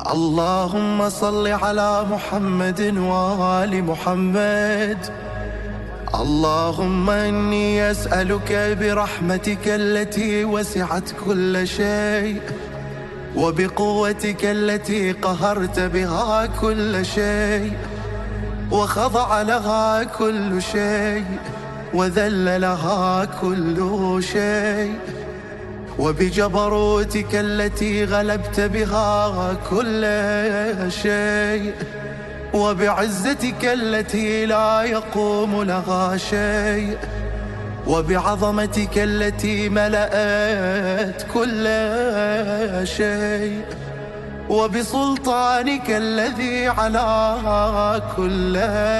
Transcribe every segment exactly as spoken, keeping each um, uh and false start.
اللهم صل على محمد وآل محمد. اللهم إني أسألك برحمتك التي وسعت كل شيء، وبقوتك التي قهرت بها كل شيء، وخضع لها كل شيء، وذل لها كل شيء، وبجبروتك التي غلبت بها كل شيء، وبعزتك التي لا يقوم لها شيء، وبعظمتك التي ملأت كل شيء، وبسلطانك الذي على كل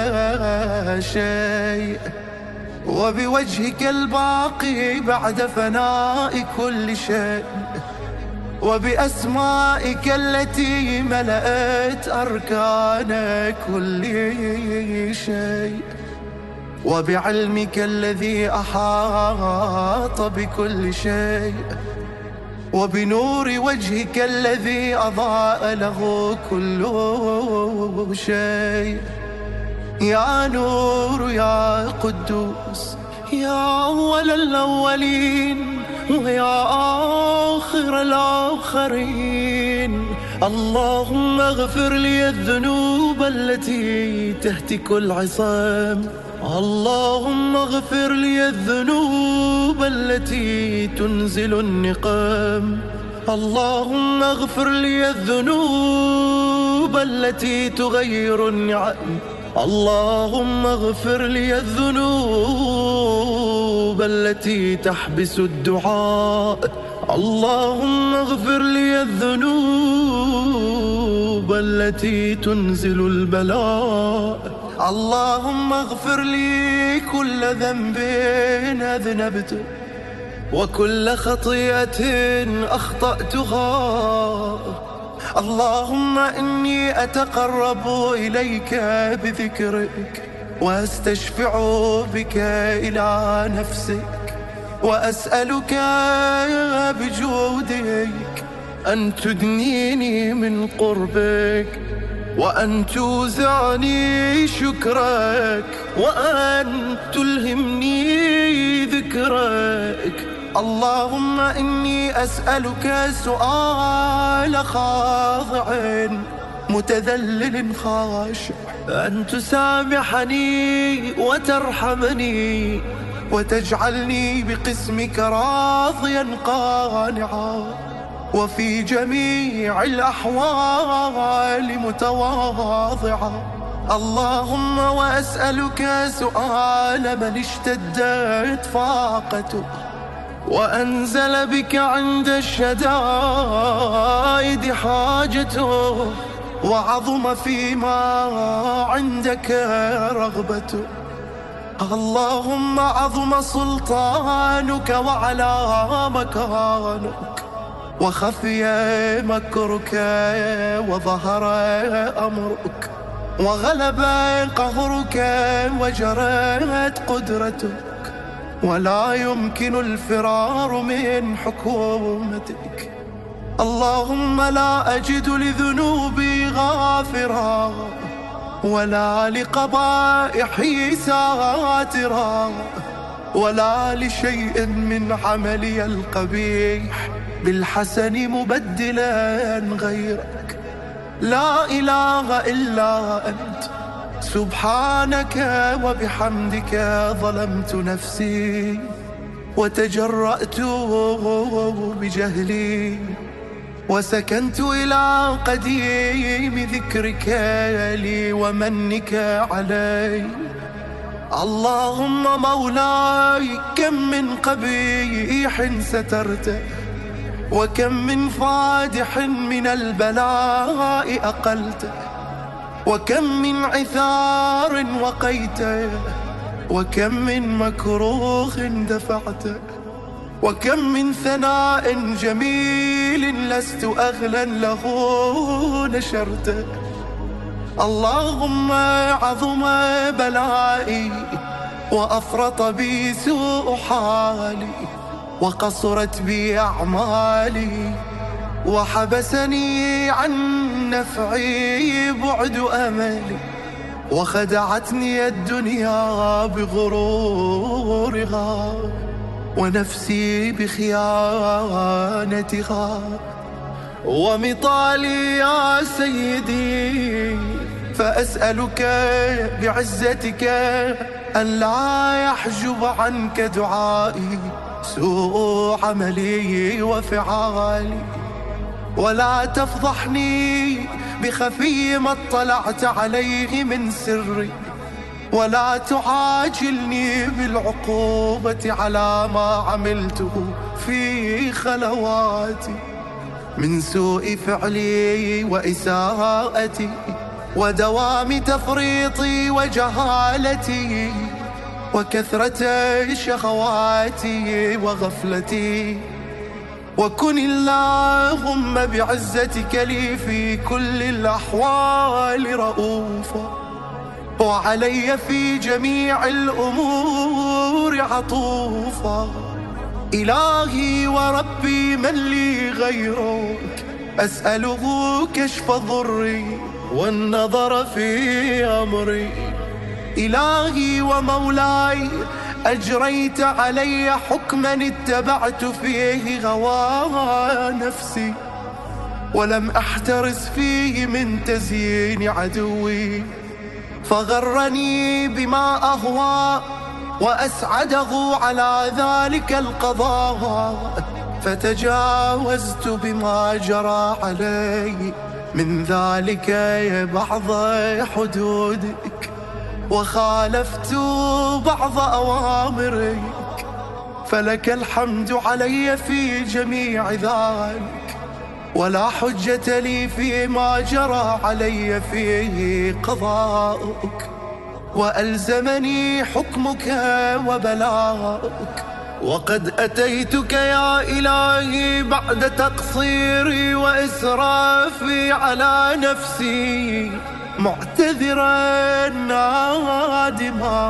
شيء، وبوجهك الباقي بعد فناء كل شيء، وبأسمائك التي ملأت أركان كل شيء، وبعلمك الذي أحاط بكل شيء، وبنور وجهك الذي أضاء له كل شيء. يا نور يا قدوس، يا أول الأولين ويا آخر الآخرين، اللهم اغفر لي الذنوب التي تهتك العصام، اللهم اغفر لي الذنوب التي تنزل النقام، اللهم اغفر لي الذنوب التي تغير النعم، اللهم اغفر لي الذنوب التي تحبس الدعاء، اللهم اغفر لي الذنوب التي تنزل البلاء، اللهم اغفر لي كل ذنب أذنبته، وكل خطيئة أخطأتها. اللهم إني أتقرب إليك بذكرك، وأستشفع بك إلى نفسك، وأسألك بجودك أن تدنيني من قربك، وأن توزعني شكرك، وأن تلهمني ذكرك. اللهم إني أسألك سؤال خاضع متذلل خاشع، أن تسامحني وترحمني، وتجعلني بقسمك راضيا قانعا، وفي جميع الأحوال متواضعا. اللهم وأسألك سؤال من اشتدت فاقته، وأنزل بك عند الشدائد حاجته، وعظم فيما عندك رغبته. اللهم عظم سلطانك وعلى مكانك، وخفي مكرك، وظهر أمرك، وغلب قهرك، وجرت قدرتك، ولا يمكن الفرار من حكومتك. اللهم لا أجد لذنوبي غافرا، ولا لقبائحي ساترا، ولا لشيء من عملي القبيح بالحسن مبدلا غيرك. لا إله إلا أنت، سبحانك وبحمدك ظلمت نفسي، وتجرأت بجهلي، وسكنت إلى قديم ذكرك لي ومنك علي. اللهم مولاي، كم من قبيح سترته، وكم من فادح من البلاء أقلته، وكم من عثار وقيته، وكم من مكروه دفعته، وكم من ثناء جميل لست أغلى له نشرته. اللهم عظم بلائي، وأفرط بي سوء حالي، وقصرت بي أعمالي، وحبسني عن نفعي بعد أملي، وخدعتني الدنيا بغرورها، ونفسي بخيانتها. ومطالي يا سيدي فأسألك بعزتك أن لا يحجب عنك دعائي سوء عملي وفعالي، ولا تفضحني بخفي ما اطلعت عليه من سري، ولا تعاجلني بالعقوبة على ما عملته في خلواتي من سوء فعلي وإساءتي ودوام تفريطي وجهالتي وكثرة شهواتي وغفلتي. وكن اللهم بعزتك لي في كل الأحوال رؤوفا، وعلي في جميع الأمور عطوفا. إلهي وربي من لي غيرك، أسأله كشف ضري والنظر في أمري. إلهي ومولاي أجريت علي حكما اتبعت فيه هوى نفسي، ولم أحترس فيه من تزيين عدوي، فغرني بما أهوى وأسعده على ذلك القضاء، فتجاوزت بما جرى علي من ذلك بعض حدودك، وخالفت بعض أوامرك، فلك الحمد علي في جميع ذلك، ولا حجة لي فيما جرى علي فيه قضاؤك، وألزمني حكمك وبلاؤك. وقد أتيتك يا إلهي بعد تقصيري وإسرافي على نفسي، معتذرا نادما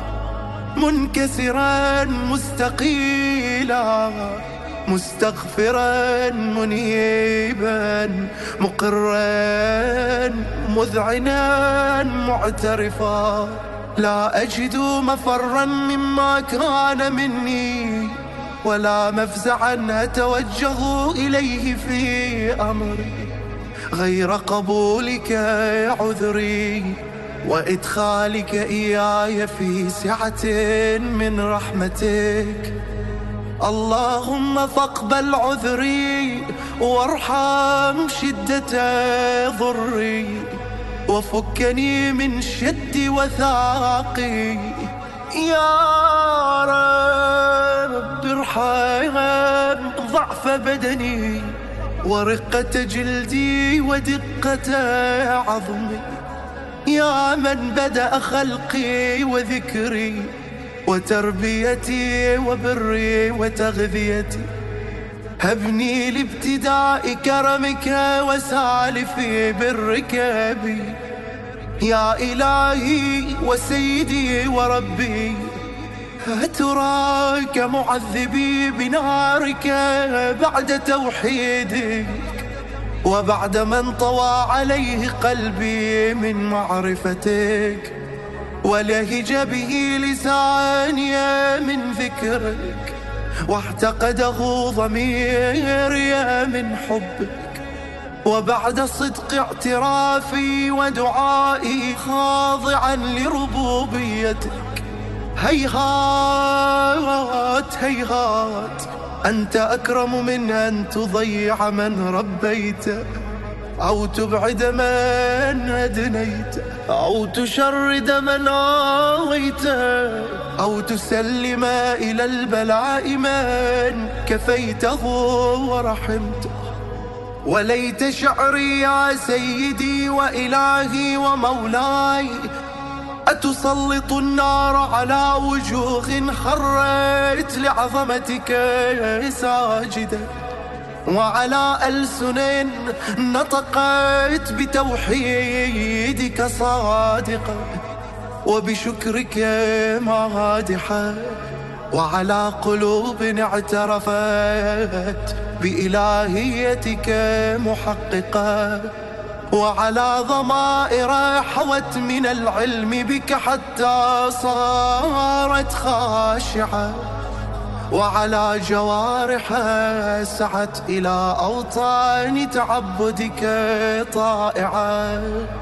منكسرا مستقيلا، مستغفرا منيبا مقرا مذعنا معترفا، لا أجد مفرا مما كان مني، ولا مفزعا أتوجه إليه في أمري غير قبولك عذري، وإدخالك إياي في سعة من رحمتك. اللهم فاقبل عذري وارحم شدة ضري، وفكني من شد وثاقي. يا رب ارحم ضعف بدني ورقة جلدي ودقة عظمي، يا من بدأ خلقي وذكري وتربيتي وبري وتغذيتي. هبني لابتداء كرمك وسالف برك بي، يا إلهي وسيدي وربي. أتراك معذبي بنارك بعد توحيدك، وبعد من طوى عليه قلبي من معرفتك، ولهج به لساني من ذكرك، واعتقده ضميري من حبك. وبعد صدق اعترافي ودعائي خاضعا لربوبيتك، هيهات هيهات أنت أكرم من أن تضيع من ربيت، أو تبعد من أدنيت، أو تشرد من آويت، أو تسلم إلى البلاء من كفيته ورحمته. وليت شعري يا سيدي وإلهي ومولاي أتسلط النار على وجوه خرت لعظمتك ساجدة، وعلى ألسن نطقت بتوحيدك صادقة، وبشكرك مادحة، وعلى قلوب اعترفت بإلهيتك محققة، وعلى ضمائر حوت من العلم بك حتى صارت خاشعة، وعلى جوارح سعت إلى أوطان تعبدك طائعة،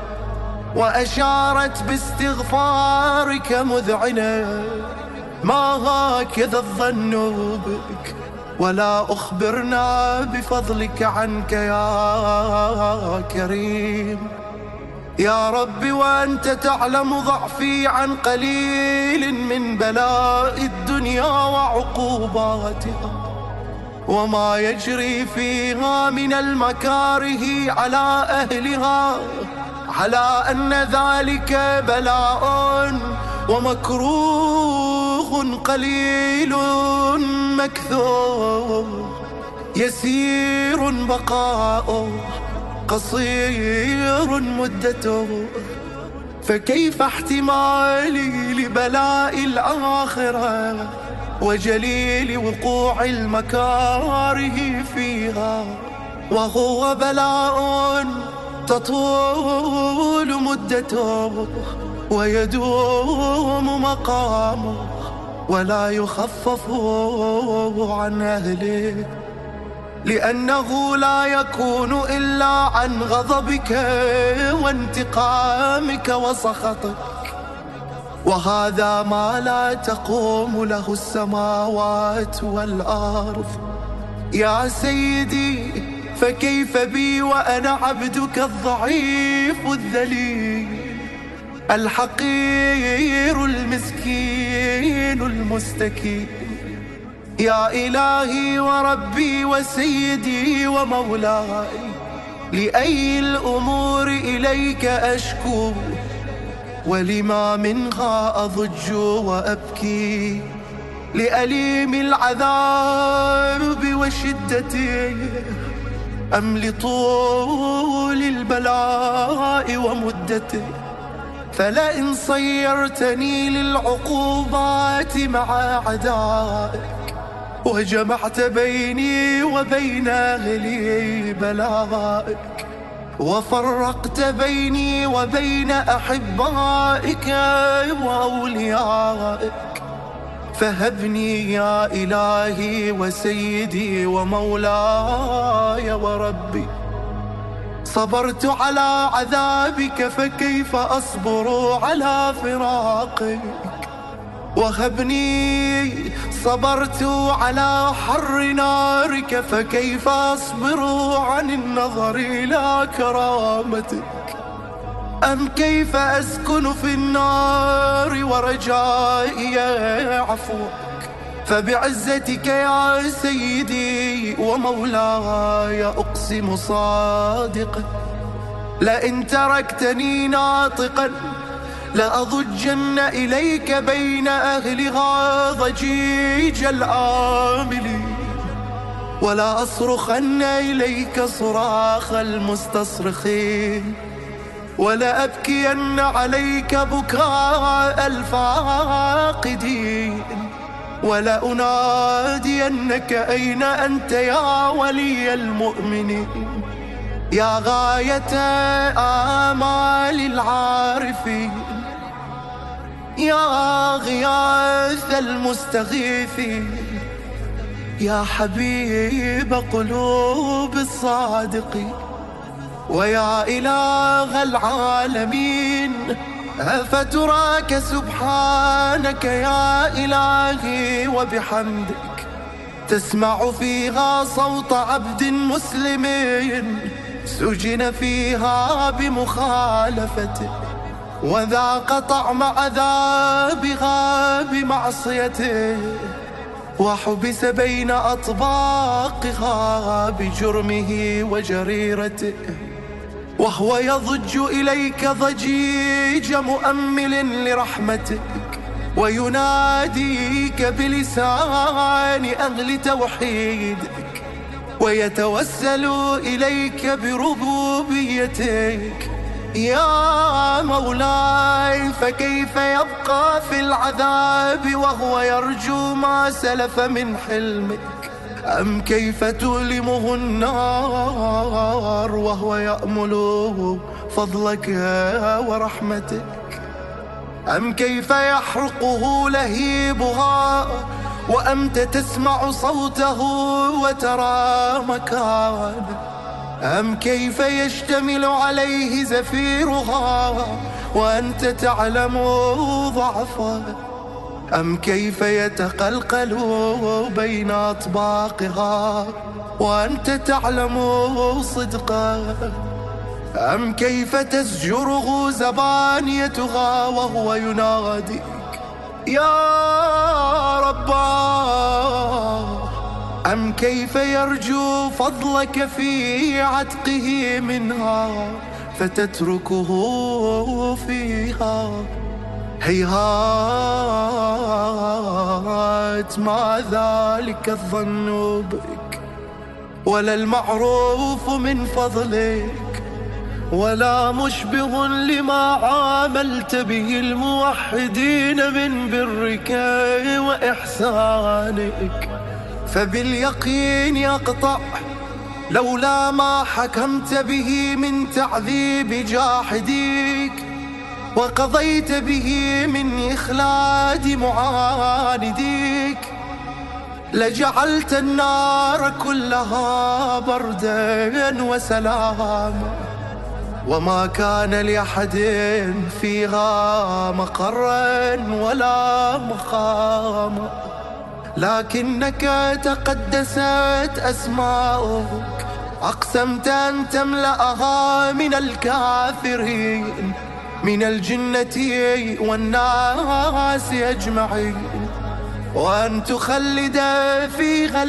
وأشارت باستغفارك مذعنة ما هكذا الظن بك، ولا أخبرنا بفضلك عنك يا كريم. يا رب وأنت تعلم ضعفي عن قليل من بلاء الدنيا وعقوباتها، وما يجري فيها من المكاره على أهلها، على أن ذلك بلاء ومكروه قليل مكثور، يسير بقاؤه قصير مدته. فكيف احتمالي لبلاء الآخرة وجليل وقوع المكاره فيها، وهو بلاء تطول مدته ويدوم مقامه، ولا يخفف عن أهله، لأنه لا يكون إلا عن غضبك وانتقامك وسخطك، وهذا ما لا تقوم له السماوات والأرض. يا سيدي فكيف بي وأنا عبدك الضعيف الذليل الحقير المسكين المستكين؟ يا إلهي وربي وسيدي ومولاي، لأي الأمور إليك أشكو، ولما منها أضج وأبكي، لأليم العذاب وشدته أم لطول البلاء ومدته؟ فلئن صيرتني للعقوبات مع أعدائك، وجمعت بيني وبين أهلي بلائك، وفرقت بيني وبين أحبائك وأوليائك، فهبني يا إلهي وسيدي ومولاي وربي. صبرت على عذابك فكيف أصبر على فراقك؟ وهبني صبرت على حر نارك فكيف أصبر عن النظر إلى كرامتك؟ أم كيف أسكن في النار ورجائي عفوك؟ فبعزتك يا سيدي ومولاي أقسم صادقا، لئن تركتني ناطقا لأضجن إليك بين أهلها ضجيج العاملين، ولا أصرخن إليك صراخ المستصرخين، ولا أبكين عليك بكاء الفاقدين، ولا أنادينك أين أنت يا ولي المؤمنين، يا غاية آمال العارفين، يا غياث المستغيثين، يا حبيب قلوب الصادقين، ويا إله العالمين. أفتراك سبحانك يا إلهي وبحمدك تسمع فيها صوت عبد مسلم سجن فيها بمخالفته، وذاق طعم عذابها بمعصيته، وحبس بين أطباقها بجرمه وجريرته، وهو يضج إليك ضجيج مؤمل لرحمتك، ويناديك بلسان أهل توحيدك، ويتوسل إليك بربوبيتك، يا مولاي فكيف يبقى في العذاب وهو يرجو ما سلف من حلمك؟ أم كيف تؤلمه النار وهو يأمل فضلك ورحمتك؟ أم كيف يحرقه لهيبها وأنت تسمع صوته وترى مكانه؟ أم كيف يشتمل عليه زفيرها وأنت تعلم ضعفه؟ أم كيف يتقلقل بين أطباقها وأنت تعلم صدقه؟ أم كيف تزجره زبانيتها وهو يناديك يا رباه؟ أم كيف يرجو فضلك في عتقه منها فتتركه فيها؟ هيهات ما ذلك الظن بك ولا المعروف من فضلك ولا مشبه لما عاملت به الموحدين من برك وإحسانك. فباليقين يقطع لولا ما حكمت به من تعذيب جاحديك وقضيت به من إخلاد معانديك لجعلت النار كلها بردا وسلاما وما كان لأحد فيها مقرا ولا مقاما، لكنك تقدست أسماؤك أقسمت أن تملأها من الكافرين من الجنة والناس أجمعين وأن تخلد فيها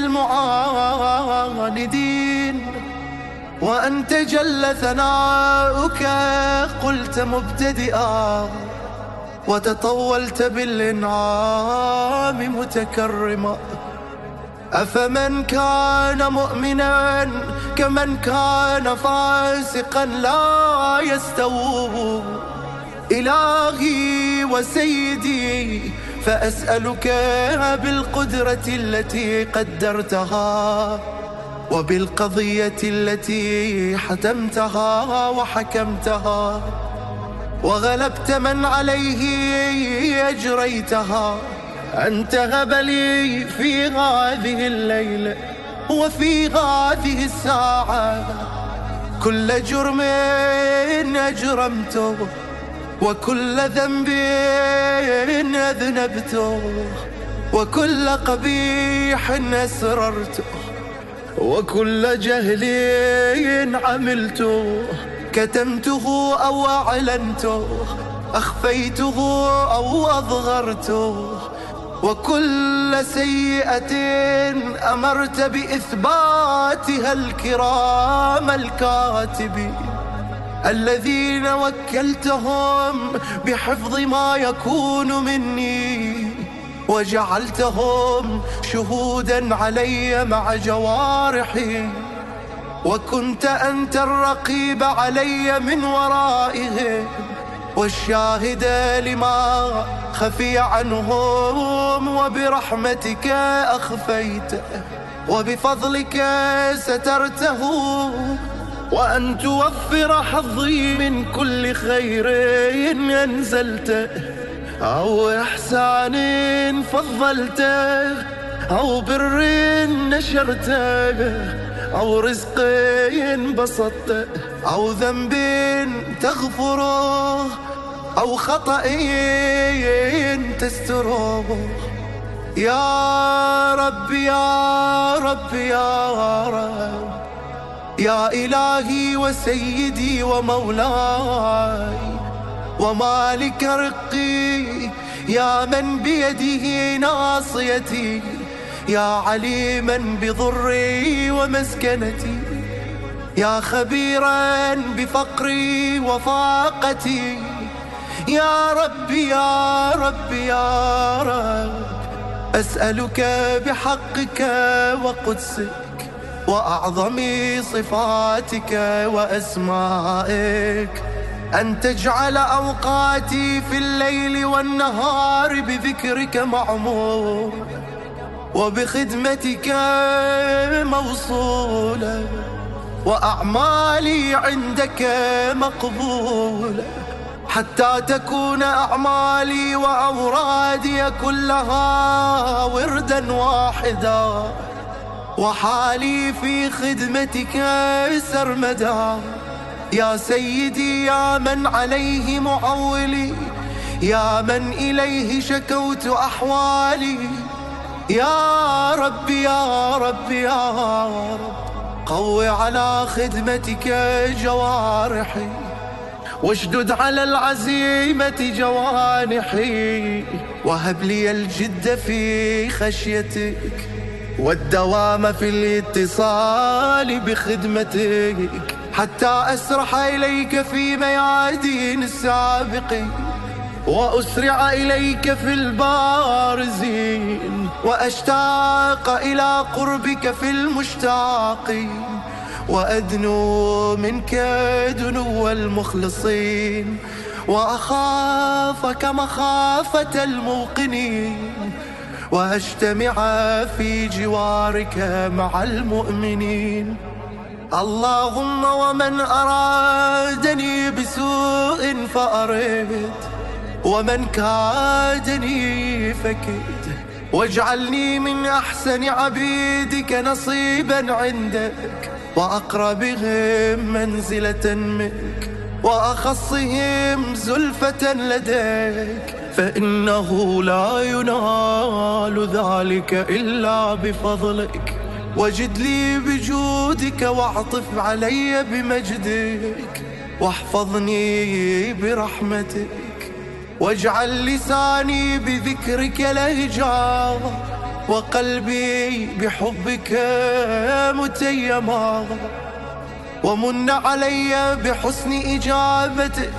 المعاندين. وأنت جل ثناؤك قلت مبتدئا وتطولت بالإنعام متكرما. أفمن كان مؤمنا كمن كان فاسقا لا يستوون. إلهي وسيدي فأسألك بالقدرة التي قدرتها وبالقضية التي حتمتها وحكمتها وغلبت من عليه أجريتها أن تهب لي في هذه الليلة وفي هذه الساعة كل جرم أجرمته وكل ذنب أذنبته وكل قبيح أسررته وكل جهل عملته كتمته أو أعلنته أخفيته أو أظهرته وكل سيئة أمرت بإثباتها الكرام الكاتبين الذين وكلتهم بحفظ ما يكون مني وجعلتهم شهودا علي مع جوارحي وكنت أنت الرقيب علي من ورائهم والشاهد لما خفي عنهم وبرحمتك أخفيته وبفضلك سترته وأن توفر حظي من كل خير أنزلته أو إحسان فضلته أو بر نشرته أو رزق بسطته أو ذنب تغفره أو خطأ تستره. يا رب يا رب يا رب يا إلهي وسيدي ومولاي ومالك رقي يا من بيده ناصيتي يا عليما بضري ومسكنتي يا خبيرا بفقري وفاقتي يا رب يا رب يا رب أسألك بحقك وقدسك وأعظم صفاتك وأسمائك أن تجعل أوقاتي في الليل والنهار بذكرك معمور، وبخدمتك موصولة، وأعمالي عندك مقبولة، حتى تكون أعمالي وأورادي كلها وردا واحدا، وحالي في خدمتك سرمدا. يا سيدي يا من عليه معولي، يا من إليه شكوت أحوالي، يا رب يا رب يا رب، قو على خدمتك جوارحي، واشدد على العزيمة جوانحي، وهب لي الجد في خشيتك، والدوام في الاتصال بخدمتك، حتى أسرح إليك في ميادين السابقين، وأسرع إليك في البارزين، وأشتاق إلى قربك في المشتاقين، وأدنو منك دنو المخلصين، وأخافك مخافة الموقنين، وأجتمع في جوارك مع المؤمنين. اللهم ومن أرادني بسوء فأرد، ومن كادني فكد، واجعلني من أحسن عبيدك نصيبا عندك، وأقربهم منزلة منك، وأخصهم زلفة لديك، فإنه لا ينال ذلك إلا بفضلك. وجد لي بجودك، واعطف علي بمجدك، واحفظني برحمتك، واجعل لساني بذكرك لهجا، وقلبي بحبك متيما، ومن علي بحسن إجابتك،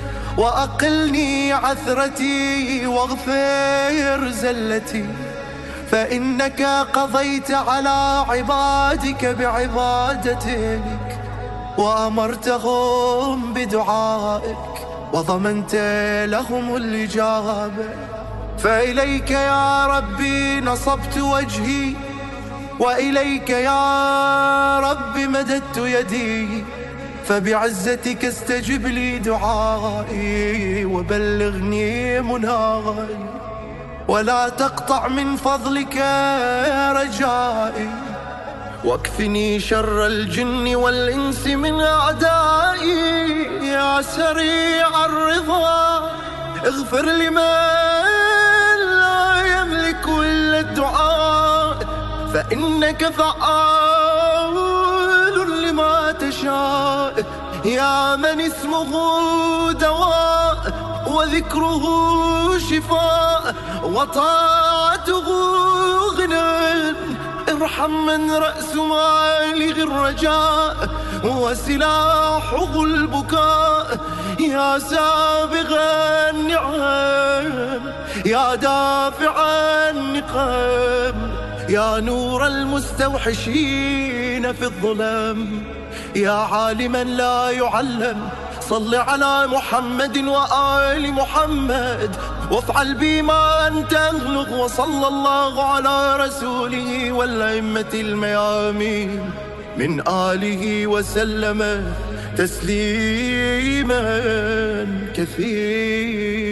وأقلني عثرتي واغفر زلتي، فإنك قضيت على عبادك بعبادتك، وأمرتهم بدعائك، وضمنت لهم الإجابة. فإليك يا ربي نصبت وجهي، وإليك يا رب مددت يدي، فبعزتك استجب لي دعائي، وبلغني مناي، ولا تقطع من فضلك رجائي، واكفني شر الجن والإنس من أعدائي. يا سريع الرضا اغفر لمن لا يملك إلا الدعاء، فإنك فعال لما تشاء. يا من اسمه دواء، وذكره شفاء، وطاعته غنى، ارحم من رأس ماله الرجاء، وسلاحه البكاء. يا سابغ النعم، يا دافع النقم، يا نور المستوحشين في الظلم، يا عالما لا يعلم، صل على محمد وآل محمد، وافعل بي ما أنت أغلق. وصلى الله على رسوله والأئمة الميامين من آله وسلم تسليما كثيرا.